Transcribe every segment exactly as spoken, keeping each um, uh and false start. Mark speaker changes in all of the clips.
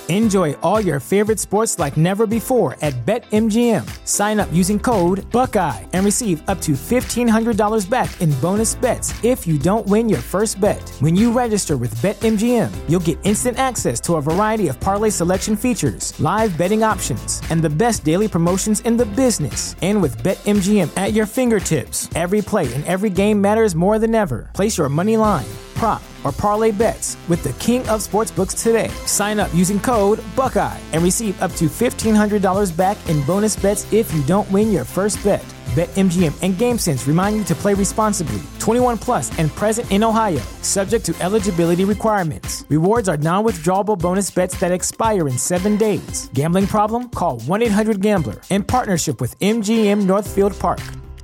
Speaker 1: Enjoy all your favorite sports like never before at BetMGM. Sign up using code Buckeye and receive up to fifteen hundred dollars back in bonus bets if you don't win your first bet. When you register with BetMGM, you'll get instant access to a variety of parlay selection features, live betting options, and the best daily promotions in the business. And with BetMGM at your fingertips, every play and every game matters more than ever. Place your money line, prop, or parlay bets with the king of sportsbooks today. Sign up using code Buckeye and receive up to fifteen hundred dollars back in bonus bets if you don't win your first bet. BetMGM and GameSense remind you to play responsibly. twenty-one plus and present in Ohio, subject to eligibility requirements. Rewards are non-withdrawable bonus bets that expire in seven days. Gambling problem? Call one eight hundred gambler in partnership with M G M Northfield Park.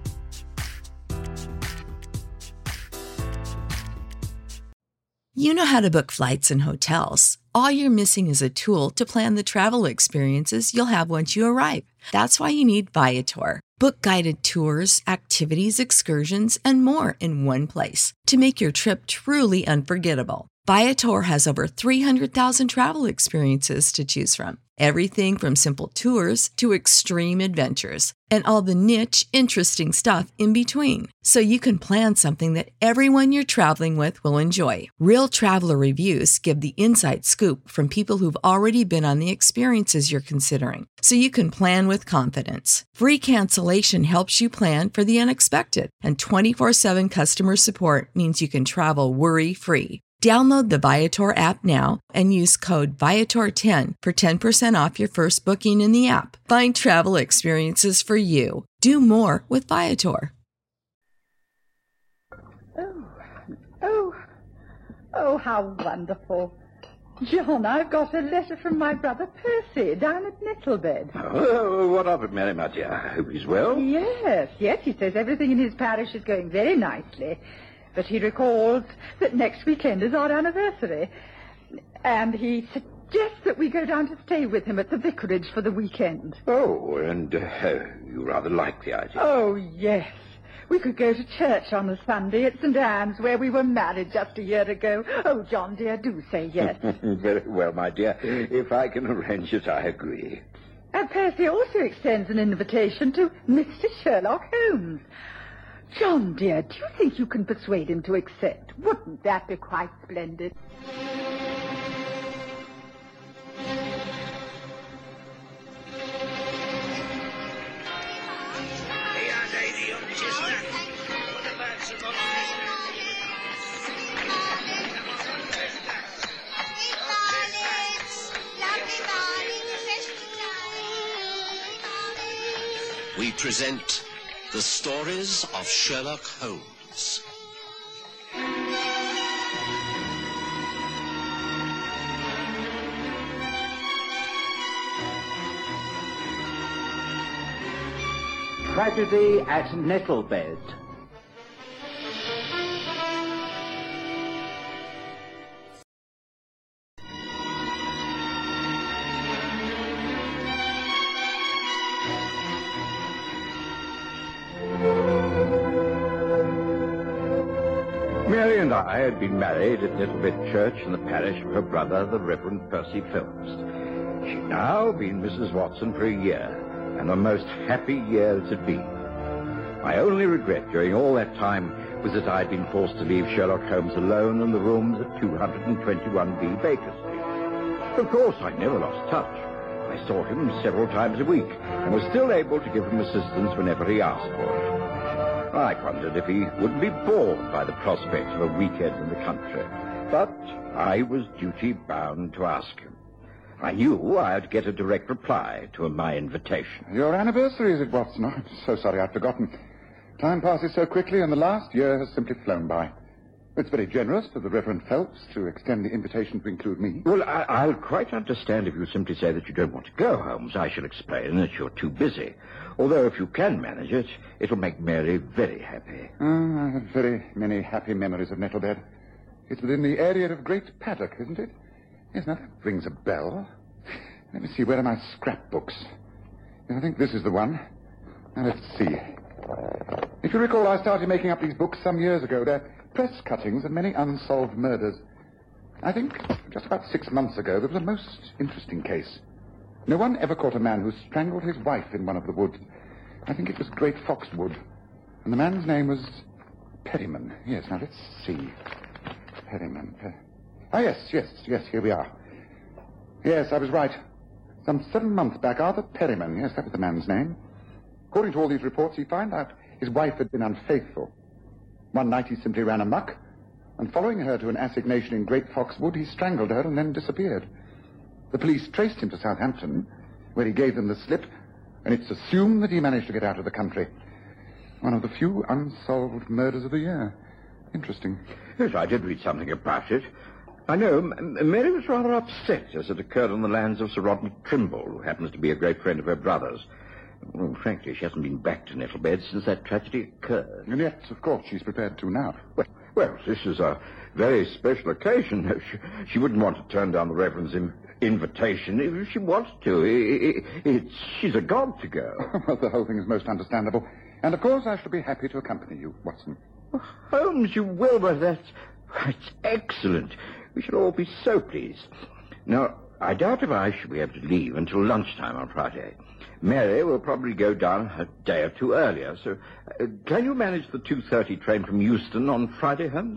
Speaker 2: You know how to book flights and hotels. All you're missing is a tool to plan the travel experiences you'll have once you arrive. That's why you need Viator. Book guided tours, activities, excursions, and more in one place to make your trip truly unforgettable. Viator has over three hundred thousand travel experiences to choose from. Everything from simple tours to extreme adventures and all the niche, interesting stuff in between. So you can plan something that everyone you're traveling with will enjoy. Real traveler reviews give the inside scoop from people who've already been on the experiences you're considering. So you can plan with confidence. Free cancellation helps you plan for the unexpected. And twenty-four seven customer support means you can travel worry-free. Download the Viator app now and use code Viator ten for ten percent off your first booking in the app. Find travel experiences for you. Do more with Viator.
Speaker 3: Oh, oh, oh, how wonderful. John, I've got a letter from my brother Percy down at Nettlebed.
Speaker 4: Oh, what of it, Mary, my dear? I hope he's well.
Speaker 3: Yes, yes, he says everything in his parish is going very nicely. But he recalls that next weekend is our anniversary. And he suggests that we go down to stay with him at the vicarage for the weekend.
Speaker 4: Oh, and uh, you rather like the idea.
Speaker 3: Oh, yes. We could go to church on a Sunday at Saint Anne's, where we were married just a year ago. Oh, John, dear, do say yes.
Speaker 4: Very well, my dear. If I can arrange it, I agree.
Speaker 3: And Percy also extends an invitation to Mister Sherlock Holmes. John, dear, do you think you can persuade him to accept? Wouldn't that be quite splendid?
Speaker 5: We present the stories of Sherlock Holmes.
Speaker 6: Tragedy at Nettlebed.
Speaker 4: Mary and I had been married at Nettlebed Church in the parish of her brother, the Reverend Percy Phelps. She'd now been Missus Watson for a year, and a most happy year it had been. My only regret during all that time was that I'd been forced to leave Sherlock Holmes alone in the rooms at two twenty-one B Baker Street. Of course, I never lost touch. I saw him several times a week, and was still able to give him assistance whenever he asked for it. I wondered if he wouldn't be bored by the prospect of a weekend in the country. But I was duty-bound to ask him. I knew I'd get a direct reply to my invitation.
Speaker 7: Your anniversary, is it, Watson? Oh, I'm so sorry I'd forgotten. Time passes so quickly, and the last year has simply flown by. It's very generous of the Reverend Phelps to extend the invitation to include me.
Speaker 4: Well, I, I'll quite understand if you simply say that you don't want to go, Holmes. I shall explain that you're too busy. Although if you can manage it, it'll make Mary very happy.
Speaker 7: Oh, I have very many happy memories of Nettlebed. It's within the area of Great Paddock, isn't it? Yes, now that rings a bell. Let me see, where are my scrapbooks? Yes, I think this is the one. Now, let's see. If you recall, I started making up these books some years ago. They're press cuttings of many unsolved murders. I think just about six months ago there was a most interesting case. No one ever caught a man who strangled his wife in one of the woods. I think it was Great Foxwood. And the man's name was Perryman. Yes, now let's see. Perryman. Per... Ah, yes, yes, yes, here we are. Yes, I was right. Some seven months back, Arthur Perryman. Yes, that was the man's name. According to all these reports, he found out his wife had been unfaithful. One night he simply ran amok, and following her to an assignation in Great Foxwood, he strangled her and then disappeared. The police traced him to Southampton, where he gave them the slip, and it's assumed that he managed to get out of the country. One of the few unsolved murders of the year. Interesting.
Speaker 4: Yes, I did read something about it. I know, M- Mary was rather upset as it occurred on the lands of Sir Rodney Trimble, who happens to be a great friend of her brother's. Well, frankly, she hasn't been back to Nettlebed since that tragedy occurred.
Speaker 7: And yet, of course, she's prepared to now.
Speaker 4: Well, well this is a very special occasion. She, she wouldn't want to turn down the Reverend's in, invitation if she wanted to. It, it, it, she's a god to go.
Speaker 7: Well, the whole thing is most understandable. And, of course, I shall be happy to accompany you, Watson.
Speaker 4: Oh, Holmes, you will, but that's, that's excellent. We shall all be so pleased. Now, I doubt if I shall be able to leave until lunchtime on Friday. Mary will probably go down a day or two earlier, so uh, can you manage the two thirty train from Euston on Friday, Holmes?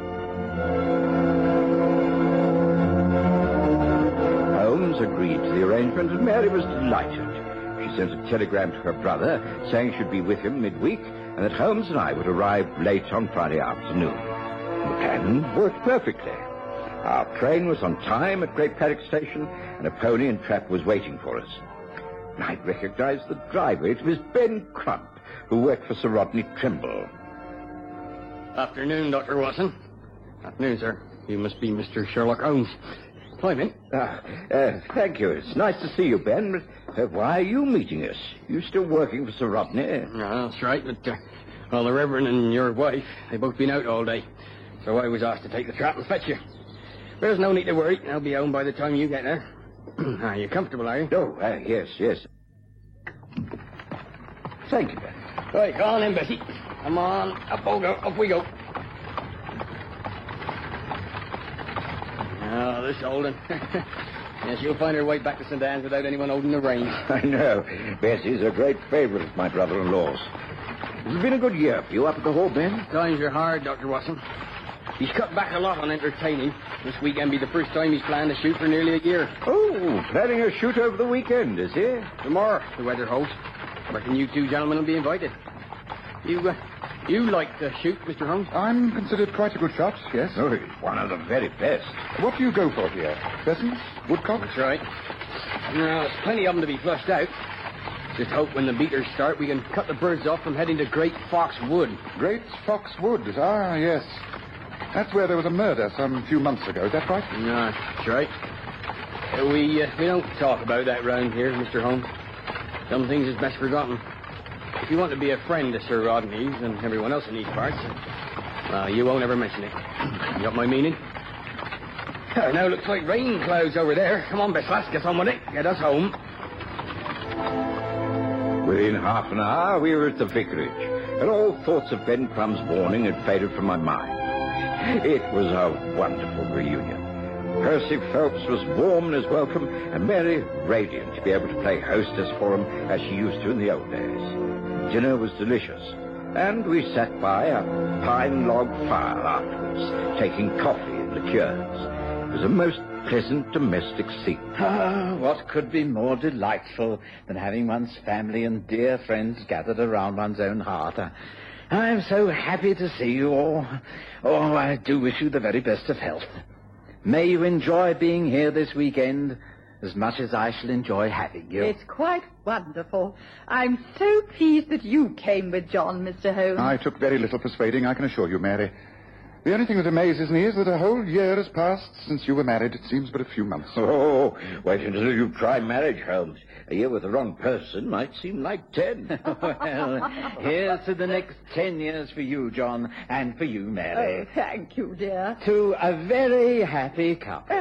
Speaker 4: Holmes agreed to the arrangement, and Mary was delighted. She sent a telegram to her brother saying she'd be with him midweek, and that Holmes and I would arrive late on Friday afternoon. The plan worked perfectly. Our train was on time at Great Paddock Station, and a pony and trap was waiting for us. I recognized the driver. It was Ben Crump, who worked for Sir Rodney Trimble.
Speaker 6: Afternoon, Doctor Watson. Afternoon, sir. You must be Mister Sherlock Holmes. Climb in.
Speaker 4: Ah, uh, thank you. It's nice to see you, Ben. But uh, why are you meeting us? You still working for Sir Rodney?
Speaker 6: No, that's right. But, uh, well, the Reverend and your wife, they've both been out all day. So I was asked to take the trap and fetch you. There's no need to worry. I'll be home by the time you get there. Are you comfortable, are you?
Speaker 4: Oh, uh, yes, yes. Thank you, Ben.
Speaker 6: Right, go on in, Bessie. Come on, up we go, up we go. Oh, this old one. Yes, you'll find her way back to Saint Anne's without anyone holding the reins.
Speaker 4: I know. Bessie's a great favourite of my brother-in-law's. It's been a good year for you up at the Hall, Ben.
Speaker 6: Times are hard, Doctor Watson. He's cut back a lot on entertaining. This weekend be the first time he's planned to shoot for nearly a year.
Speaker 4: Oh, planning a shoot over the weekend, is he?
Speaker 6: Tomorrow, the weather holds. I reckon you two gentlemen will be invited. You, uh, you like to shoot, Mister Holmes?
Speaker 7: I'm considered quite a good shot, yes.
Speaker 4: Oh, he's one of the very best.
Speaker 7: What do you go for here? Pheasants? Woodcock?
Speaker 6: That's right. Now, there's plenty of them to be flushed out. Just hope when the beaters start, we can cut the birds off from heading to Great Fox Wood.
Speaker 7: Great Fox Wood. Ah, yes. That's where there was a murder some few months ago. Is that right?
Speaker 6: No, that's right. Uh, we uh, we don't talk about that round here, Mister Holmes. Some things is best forgotten. If you want to be a friend to Sir Rodney's and everyone else in these parts, uh, you won't ever mention it. You got my meaning? Uh, now looks like rain clouds over there. Come on, Bess, lass, get on with it. Get us home.
Speaker 4: Within half an hour, we were at the vicarage, and all thoughts of Ben Crumb's warning had faded from my mind. It was a wonderful reunion. Percy Phelps was warm in his welcome, and Mary radiant to be able to play hostess for him as she used to in the old days. Dinner was delicious, and we sat by a pine log fire afterwards, taking coffee and liqueurs. It was a most pleasant domestic scene.
Speaker 8: Ah, what could be more delightful than having one's family and dear friends gathered around one's own hearth? I'm so happy to see you all. Oh, I do wish you the very best of health. May you enjoy being here this weekend as much as I shall enjoy having you.
Speaker 3: It's quite wonderful. I'm so pleased that you came with John, Mister Holmes.
Speaker 7: I took very little persuading, I can assure you, Mary. The only thing that amazes me is that a whole year has passed since you were married. It seems but a few months.
Speaker 4: Oh, wait until you try marriage, Holmes. A year with the wrong person might seem like ten.
Speaker 8: Well, here's to the next ten years for you, John, and for you, Mary.
Speaker 3: Oh, thank you, dear.
Speaker 8: To a very happy couple.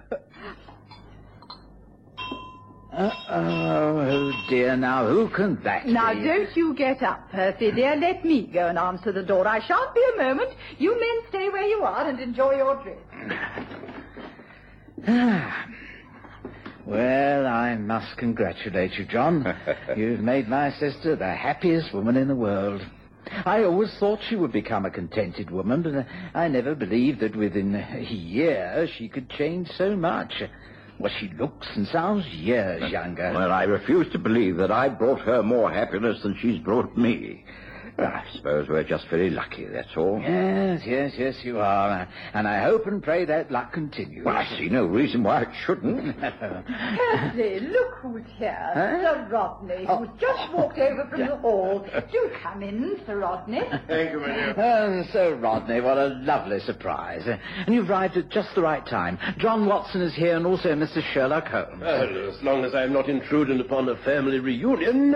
Speaker 8: Uh, oh, oh, dear, now, who can that
Speaker 3: Now,
Speaker 8: be?
Speaker 3: don't you get up, Percy, dear. Let me go and answer the door. I shan't be a moment. You men stay where you are and enjoy your dress.
Speaker 8: Ah. Well, I must congratulate you, John. You've made my sister the happiest woman in the world. I always thought she would become a contented woman, but I never believed that within a year she could change so much. Well, she looks and sounds years younger.
Speaker 4: Well, I refuse to believe that I brought her more happiness than she's brought me. I suppose we're just very lucky, that's all.
Speaker 8: Yes, yes, yes, you are. And I hope and pray that luck continues.
Speaker 4: Well, I see no reason why it shouldn't.
Speaker 3: Percy, look who's here.
Speaker 8: Huh?
Speaker 3: Sir Rodney,
Speaker 8: Oh.
Speaker 3: who's just walked over from the hall. Do come in, Sir Rodney.
Speaker 6: Thank you, my dear.
Speaker 8: Oh, Sir Rodney, what a lovely surprise. And you've arrived at just the right time. John Watson is here and also Mister Sherlock Holmes.
Speaker 9: Well, as long as I'm not intruding upon a family reunion.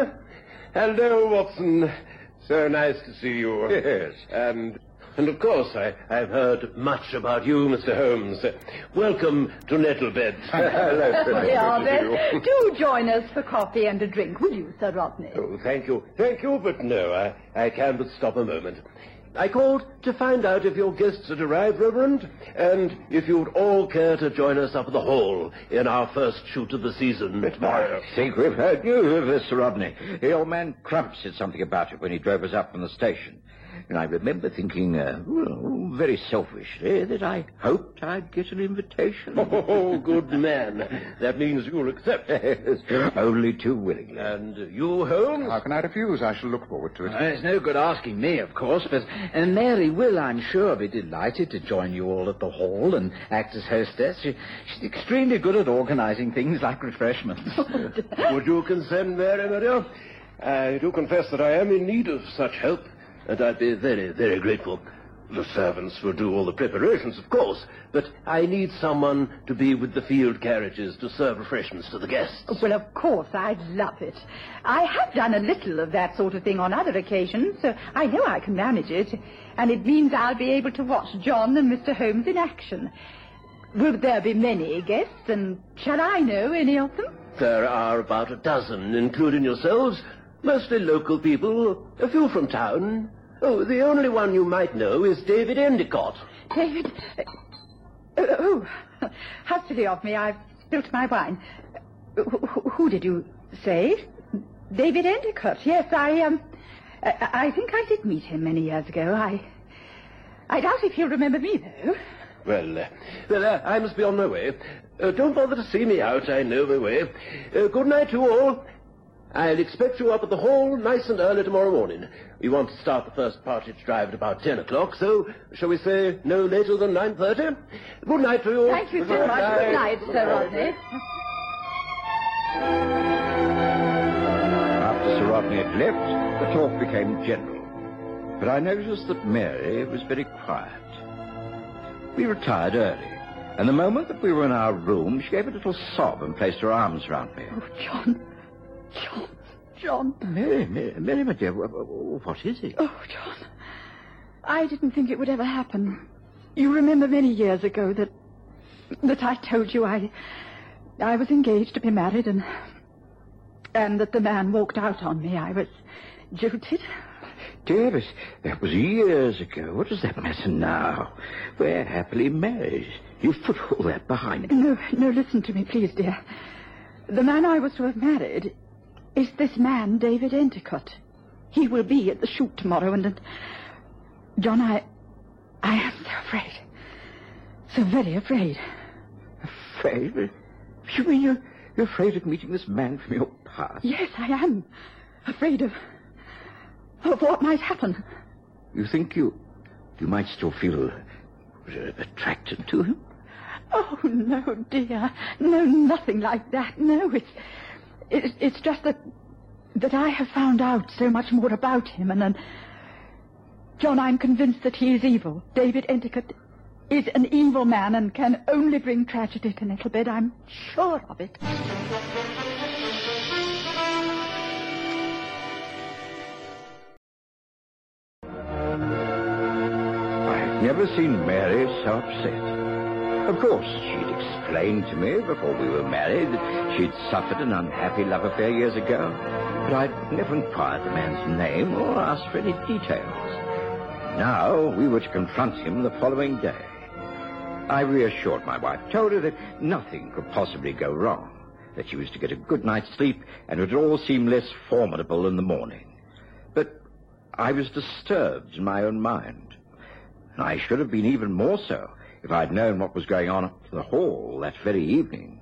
Speaker 9: Hello, Watson. So nice to see you.
Speaker 4: Yes.
Speaker 9: And, and of course, I, I've heard much about you, Mister Holmes. Welcome to Nettlebed.
Speaker 4: Hello, sir.
Speaker 3: Yeah,
Speaker 9: Good to
Speaker 3: then,
Speaker 9: see you.
Speaker 3: do join us for coffee and a drink, will you, Sir Rodney?
Speaker 9: Oh, thank you. Thank you, but no, I, I can but stop a moment. I called to find out if your guests had arrived, Reverend, and if you'd all care to join us up at the Hall in our first shoot of the season.
Speaker 4: I think we've heard news of this, Sir Rodney. The old man Crump said something about it when he drove us up from the station. And I remember thinking, uh, well, very selfishly, that I hoped I'd get an invitation.
Speaker 9: Oh, good man. That means you'll accept.
Speaker 4: Yes, only too willingly.
Speaker 9: And you, Holmes?
Speaker 7: How can I refuse? I shall look forward to it.
Speaker 8: Well, it's no good asking me, of course, but and Mary will, I'm sure, be delighted to join you all at the Hall and act as hostess. She, she's extremely good at organizing things like refreshments.
Speaker 9: Would you consent, Mary, my dear? I do confess that I am in need of such help, and I'd be very, very grateful. The servants will do all the preparations, of course, but I need someone to be with the field carriages to serve refreshments to the guests.
Speaker 3: Well, of course, I'd love it. I have done a little of that sort of thing on other occasions, so I know I can manage it. And it means I'll be able to watch John and Mister Holmes in action. Will there be many guests, and shall I know any of them?
Speaker 9: There are about a dozen, including yourselves, mostly local people, a few from town. Oh, the only one you might know is David Endicott.
Speaker 3: David... Uh, oh, oh, how silly of me. I've spilt my wine. Uh, who, who did you say? David Endicott. Yes, I, um... I, I think I did meet him many years ago. I... I doubt if he'll remember me, though.
Speaker 9: Well, uh, well uh, I must be on my way. Uh, don't bother to see me out. I know my way. Uh, good night to you all. I'll expect you up at the Hall nice and early tomorrow morning. We want to start the first partridge drive at about ten o'clock, so shall we say no later than nine thirty? Good night to you.
Speaker 3: Thank you so much. Good night, Sir Rodney.
Speaker 4: After Sir Rodney had left, the talk became general. But I noticed that Mary was very quiet. We retired early, and the moment that we were in our room, she gave a little sob and placed her arms round me.
Speaker 3: Oh, John. John. John.
Speaker 4: Mary, Mary, Mary, my dear, what is it?
Speaker 3: Oh, John. I didn't think it would ever happen. You remember many years ago that... that I told you I... I was engaged to be married and... and that the man walked out on me. I was jilted.
Speaker 4: Dear, but that was years ago. What does that matter now? We're happily married. You've put all that behind you.
Speaker 3: No, no, listen to me, please, dear. The man I was to have married is this man, David Endicott. He will be at the shoot tomorrow, and... and John, I... I am so afraid. So very afraid.
Speaker 4: Afraid? You mean you're, you're afraid of meeting this man from your past?
Speaker 3: Yes, I am. Afraid of... of what might happen.
Speaker 4: You think you... you might still feel... attracted to him?
Speaker 3: Oh, no, dear. No, nothing like that. No, it's... It, it's just that... that I have found out so much more about him, and then... John, I'm convinced that he is evil. David Endicott is an evil man and can only bring tragedy to Nettlebed. I'm sure of it.
Speaker 4: I've never seen Mary so upset. Of course, she'd explained to me before we were married that she'd suffered an unhappy love affair years ago, but I'd never inquired the man's name or asked for any details. Now we were to confront him the following day. I reassured my wife, told her that nothing could possibly go wrong, that she was to get a good night's sleep, and it would all seem less formidable in the morning. But I was disturbed in my own mind, and I should have been even more so if I'd known what was going on at the Hall that very evening.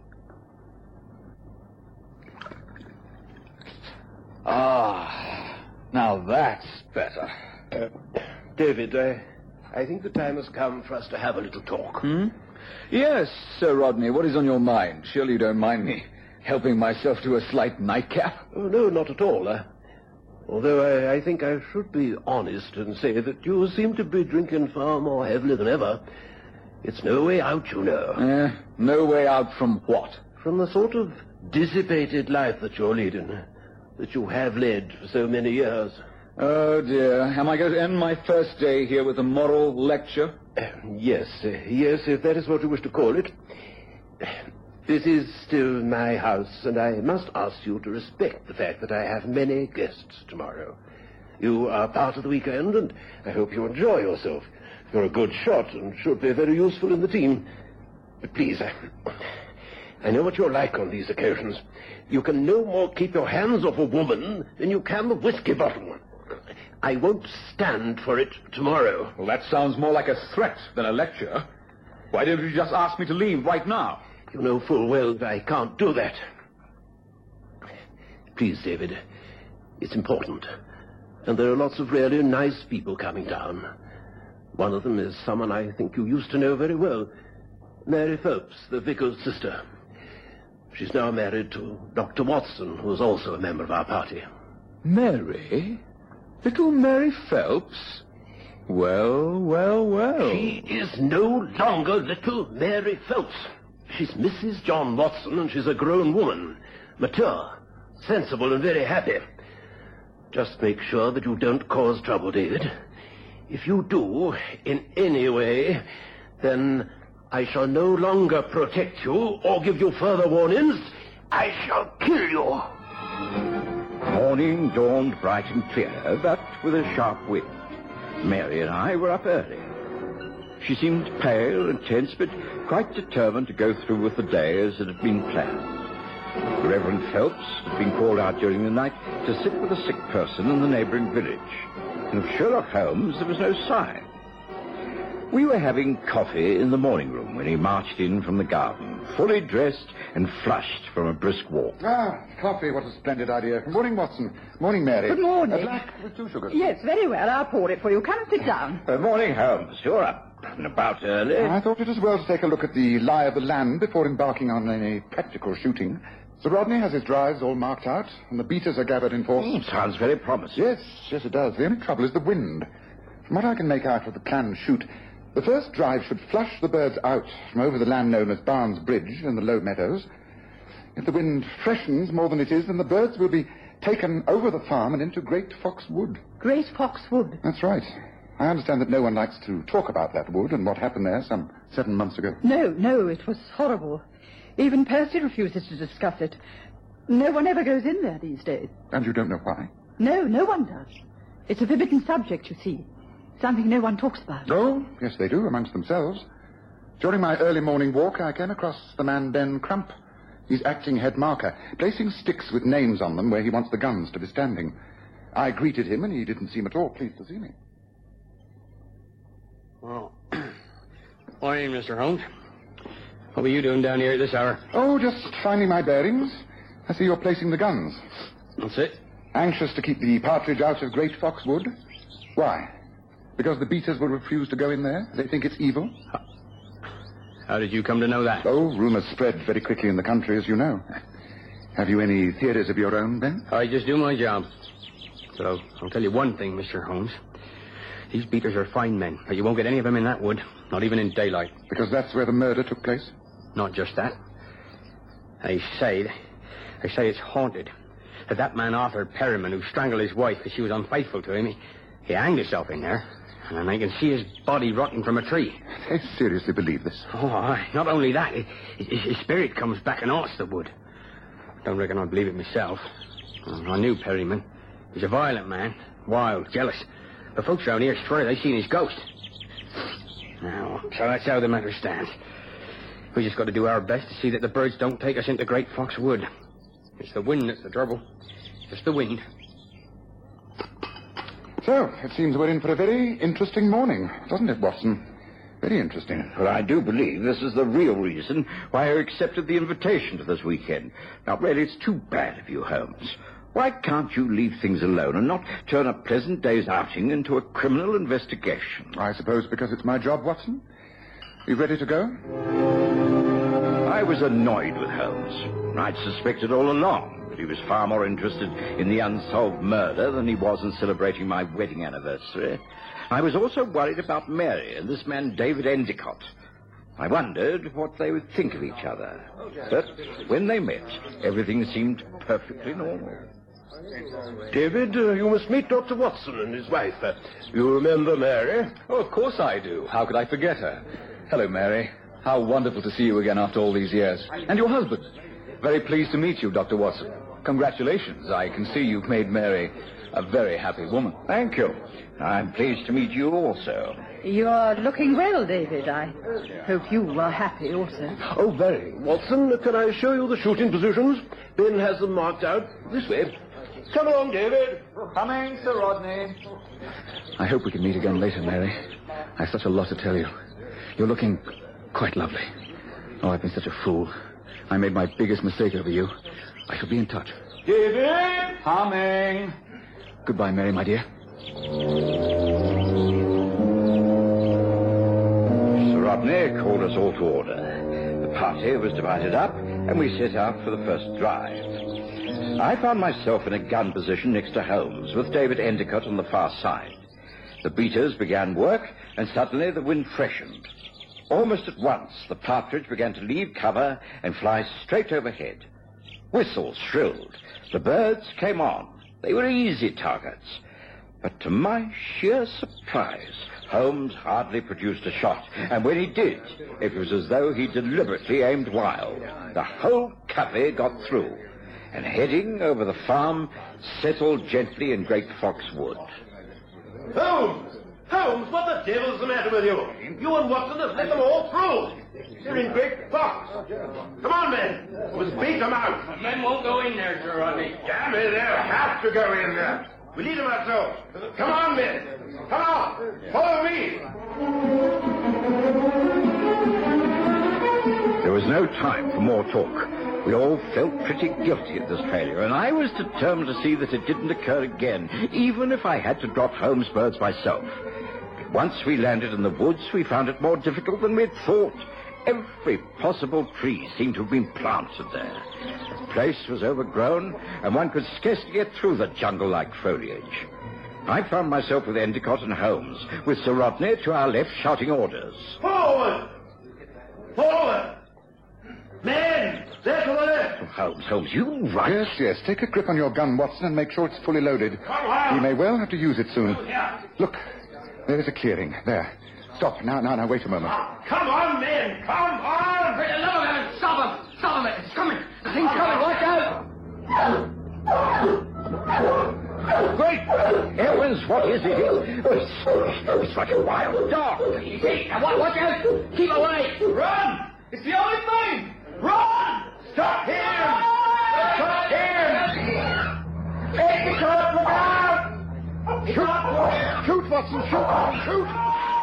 Speaker 7: Ah, now that's better.
Speaker 9: Uh, David, I, I think the time has come for us to have a little talk.
Speaker 7: Hmm? Yes, Sir Rodney, what is on your mind? Surely you don't mind me helping myself to a slight nightcap?
Speaker 9: Oh, no, not at all. Uh, although I, I think I should be honest and say that you seem to be drinking far more heavily than ever. It's no way out, you know.
Speaker 7: Eh, no way out from what?
Speaker 9: From the sort of dissipated life that you're leading, that you have led for so many years.
Speaker 7: Oh, dear. Am I going to end my first day here with a moral lecture?
Speaker 9: Uh, yes, uh, yes, if that is what you wish to call it. This is still my house, and I must ask you to respect the fact that I have many guests tomorrow. You are part of the weekend, and I hope you enjoy yourself. You're a good shot and should be very useful in the team. But please, I, I know what you're like on these occasions. You can no more keep your hands off a woman than you can the whiskey bottle. I won't stand for it tomorrow.
Speaker 7: Well, that sounds more like a threat than a lecture. Why don't you just ask me to leave right now?
Speaker 9: You know full well that I can't do that. Please, David, it's important. And there are lots of really nice people coming down. One of them is someone I think you used to know very well. Mary Phelps, the vicar's sister. She's now married to Doctor Watson, who is also a member of our party.
Speaker 7: Mary? Little Mary Phelps? Well, well, well.
Speaker 9: She is no longer little Mary Phelps. She's Missus John Watson, and she's a grown woman. Mature, sensible, and very happy. Just make sure that you don't cause trouble, David. If you do, in any way, then I shall no longer protect you or give you further warnings. I shall kill you.
Speaker 4: Morning dawned bright and clear, but with a sharp wind. Mary and I were up early. She seemed pale and tense, but quite determined to go through with the day as it had been planned. The Reverend Phelps had been called out during the night to sit with a sick person in the neighboring village. And of Sherlock Holmes there was no sign. We were having coffee in the morning room when he marched in from the garden, fully dressed and flushed from a brisk walk.
Speaker 7: Ah, coffee, what a splendid idea. Good morning, Watson. Morning, Mary.
Speaker 3: Good morning.
Speaker 7: A black with two sugars.
Speaker 3: Yes, very well. I'll pour it for you. Come and sit down.
Speaker 4: Uh, morning, Holmes. You're up and about early.
Speaker 7: I thought it as well to take a look at the lie of the land before embarking on any practical shooting. Sir Rodney has his drives all marked out, and the beaters are gathered in force.
Speaker 4: Mm, sounds very promising.
Speaker 7: Yes, yes, it does. The only trouble is the wind. From what I can make out of the planned shoot, the first drive should flush the birds out from over the land known as Barnes Bridge in the low meadows. If the wind freshens more than it is, then the birds will be taken over the farm and into Great Fox Wood.
Speaker 3: Great Fox Wood?
Speaker 7: That's right. I understand that no one likes to talk about that wood and what happened there some seven months ago.
Speaker 3: No, no, it was horrible. Even Percy refuses to discuss it. No one ever goes in there these days.
Speaker 7: And you don't know why?
Speaker 3: No, no one does. It's a forbidden subject, you see. Something no one talks about.
Speaker 7: Oh, yes, they do, amongst themselves. During my early morning walk, I came across the man Ben Crump. He's acting head marker, placing sticks with names on them where he wants the guns to be standing. I greeted him, and he didn't seem at all pleased to see me.
Speaker 6: Well, morning, Mister Holmes. What were you doing down here at this hour?
Speaker 7: Oh, just finding my bearings. I see you're placing the guns.
Speaker 6: That's it.
Speaker 7: Anxious to keep the partridge out of Great Fox Wood? Why? Because the beaters will refuse to go in there? They think it's evil?
Speaker 6: How, how did you come to know that?
Speaker 7: Oh, rumors spread very quickly in the country, as you know. Have you any theories of your own, Ben?
Speaker 6: I just do my job. But I'll, I'll tell you one thing, Mister Holmes. These beaters are fine men, but you won't get any of them in that wood, not even in daylight.
Speaker 7: Because that's where the murder took place?
Speaker 6: Not just that. They say, they say it's haunted. That that man Arthur Perryman, who strangled his wife because she was unfaithful to him, he, he hanged himself in there. And I can see his body rotting from a tree.
Speaker 7: They seriously believe this?
Speaker 6: Oh, I, not only that, his, his spirit comes back and haunts the wood. Don't reckon I believe it myself. I knew Perryman. He's a violent man, wild, jealous. The folks around here swear they've seen his ghost. Now, so that's how the matter stands. We just got to do our best to see that the birds don't take us into Great Fox Wood. It's the wind that's the trouble. Just the wind.
Speaker 7: So, it seems we're in for a very interesting morning, doesn't it, Watson? Very interesting.
Speaker 4: Well, I do believe this is the real reason why I accepted the invitation to this weekend. Now, really, it's too bad of you, Holmes. Why can't you leave things alone and not turn a pleasant day's outing into a criminal investigation?
Speaker 7: I suppose because it's my job, Watson. You ready to go?
Speaker 4: I was annoyed with Holmes. I'd suspected all along that he was far more interested in the unsolved murder than he was in celebrating my wedding anniversary. I was also worried about Mary and this man David Endicott. I wondered what they would think of each other. But when they met, everything seemed perfectly normal.
Speaker 9: David, uh, you must meet Doctor Watson and his wife. Uh, you remember Mary?
Speaker 10: Oh, of course I do. How could I forget her? Hello, Mary. How wonderful to see you again after all these years. And your husband. Very pleased to meet you, Doctor Watson. Congratulations. I can see you've made Mary a very happy woman.
Speaker 4: Thank you. I'm pleased to meet you also.
Speaker 3: You're looking well, David. I hope you are happy also.
Speaker 9: Oh, very. Watson, can I show you the shooting positions? Ben has them marked out. This way. Come along, David.
Speaker 10: Coming, Sir Rodney. I hope we can meet again later, Mary. I've such a lot to tell you. You're looking quite lovely. Oh, I've been such a fool. I made my biggest mistake over you. I shall be in touch.
Speaker 9: David!
Speaker 10: Coming. Goodbye, Mary, my dear.
Speaker 4: Sir Rodney called us all to order. The party was divided up, and we set out for the first drive. I found myself in a gun position next to Holmes, with David Endicott on the far side. The beaters began work, and suddenly the wind freshened. Almost at once, the partridge began to leave cover and fly straight overhead. Whistles shrilled. The birds came on. They were easy targets. But to my sheer surprise, Holmes hardly produced a shot. And when he did, it was as though he deliberately aimed wild. The whole covey got through, and heading over the farm, settled gently in Great Fox Wood.
Speaker 9: Holmes! Holmes, what the devil's the matter with you? You and Watson have let them all through. They're in Great Fox. Come on, men. Let's beat them out.
Speaker 6: The men won't go in there, Sir Rodney.
Speaker 9: Damn it, they'll have to go in there. We lead them ourselves. Come on, men. Come on. Follow me.
Speaker 4: There was no time for more talk. We all felt pretty guilty at this failure, and I was determined to see that it didn't occur again, even if I had to drop Holmes' birds myself. But once we landed in the woods, we found it more difficult than we'd thought. Every possible tree seemed to have been planted there. The place was overgrown, and one could scarcely get through the jungle-like foliage. I found myself with Endicott and Holmes, with Sir Rodney to our left shouting orders.
Speaker 9: Forward! Forward! Men! There to the left!
Speaker 4: Oh, Holmes, Holmes, you right?
Speaker 7: Yes, yes. Take a grip on your gun, Watson, and make sure it's fully loaded.
Speaker 9: Come on!
Speaker 7: We may well have to use it soon.
Speaker 9: Yeah.
Speaker 7: Look, there's a clearing. There. Stop. Now, now, now, wait a moment.
Speaker 9: Come on, men! Come on!
Speaker 6: For the love of heaven, stop him! Stop him! It's coming! The thing's coming! Watch out!
Speaker 4: Great heavens, what is it? It's, it's like a wild dog.
Speaker 6: Hey, watch, watch out! Keep away!
Speaker 9: Run! It's the only thing! Run! Stop him! Stop him! Endicott, look out!
Speaker 7: Shoot! Shoot, Watson! Shoot! Shoot!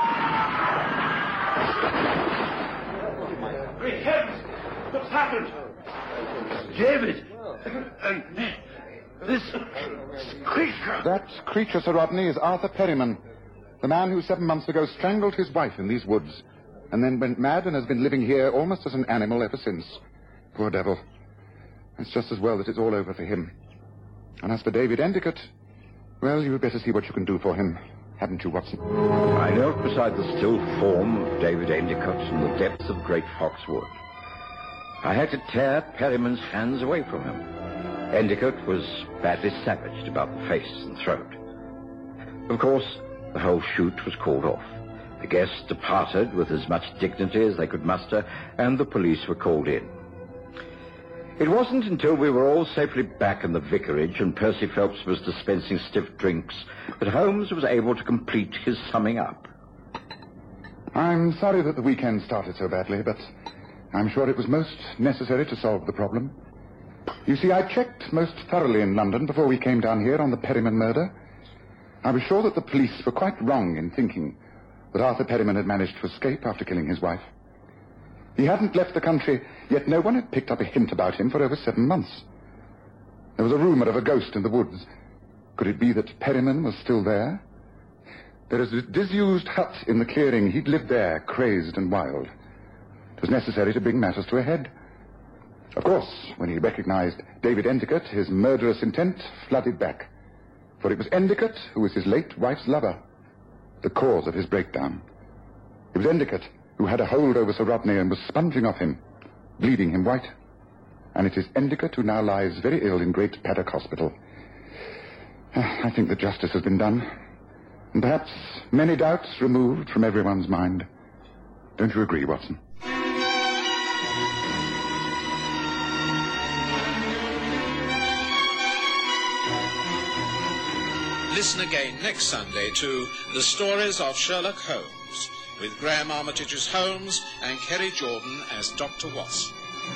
Speaker 9: Great heavens! What's happened? David! And this creature...
Speaker 7: That creature, Sir Rodney, is Arthur Perryman, the man who seven months ago strangled his wife in these woods, and then went mad and has been living here almost as an animal ever since. Poor devil. It's just as well that it's all over for him. And as for David Endicott, well, you'd better see what you can do for him, hadn't you, Watson?
Speaker 4: I knelt beside the still form of David Endicott in the depths of Great Fox Wood. I had to tear Perryman's hands away from him. Endicott was badly savaged about the face and throat. Of course, the whole shoot was called off. The guests departed with as much dignity as they could muster, and the police were called in. It wasn't until we were all safely back in the vicarage and Percy Phelps was dispensing stiff drinks that Holmes was able to complete his summing up.
Speaker 7: I'm sorry that the weekend started so badly, but I'm sure it was most necessary to solve the problem. You see, I checked most thoroughly in London before we came down here on the Perryman murder. I was sure that the police were quite wrong in thinking that Arthur Perryman had managed to escape after killing his wife. He hadn't left the country, yet no one had picked up a hint about him for over seven months. There was a rumor of a ghost in the woods. Could it be that Perryman was still there? There is a disused hut in the clearing. He'd lived there, crazed and wild. It was necessary to bring matters to a head. Of course, when he recognized David Endicott, his murderous intent flooded back. For it was Endicott who was his late wife's lover, the cause of his breakdown. It was Endicott who had a hold over Sir Rodney and was sponging off him, bleeding him white. And it is Endicott who now lies very ill in Great Paddock Hospital. I think that justice has been done. And perhaps many doubts removed from everyone's mind. Don't you agree, Watson?
Speaker 11: Listen again next Sunday to The Stories of Sherlock Holmes, with Graham Armitage as Holmes and Kerry Jordan as Doctor Watson.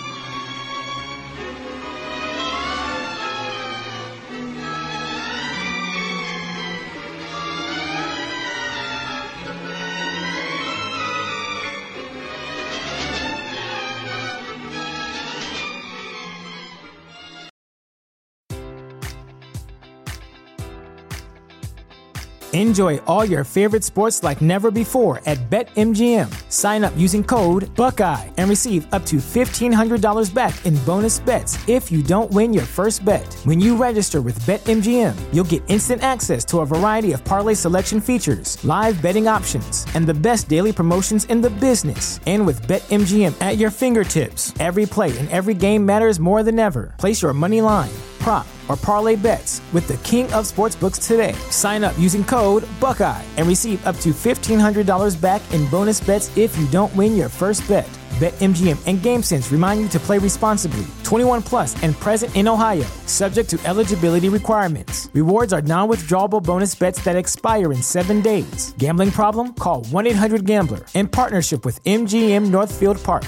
Speaker 1: Enjoy all your favorite sports like never before at BetMGM. Sign up using code Buckeye and receive up to fifteen hundred dollars back in bonus bets if you don't win your first bet. When you register with BetMGM, you'll get instant access to a variety of parlay selection features, live betting options, and the best daily promotions in the business. And with BetMGM at your fingertips, every play and every game matters more than ever. Place your money line, prop, or parlay bets with the king of sportsbooks today. Sign up using code Buckeye and receive up to fifteen hundred dollars back in bonus bets if you don't win your first bet. BetMGM and GameSense remind you to play responsibly. twenty-one plus and present in Ohio, subject to eligibility requirements. Rewards are non-withdrawable bonus bets that expire in seven days. Gambling problem? Call one eight hundred gambler in partnership with M G M Northfield Park.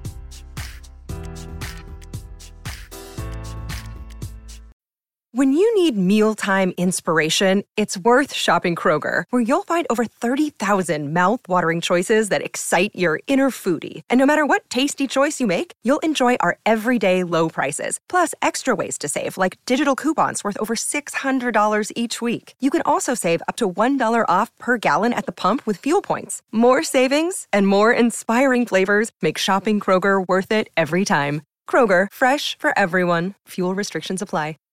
Speaker 12: When you need mealtime inspiration, it's worth shopping Kroger, where you'll find over thirty thousand mouth-watering choices that excite your inner foodie. And no matter what tasty choice you make, you'll enjoy our everyday low prices, plus extra ways to save, like digital coupons worth over six hundred dollars each week. You can also save up to one dollar off per gallon at the pump with fuel points. More savings and more inspiring flavors make shopping Kroger worth it every time. Kroger, fresh for everyone. Fuel restrictions apply.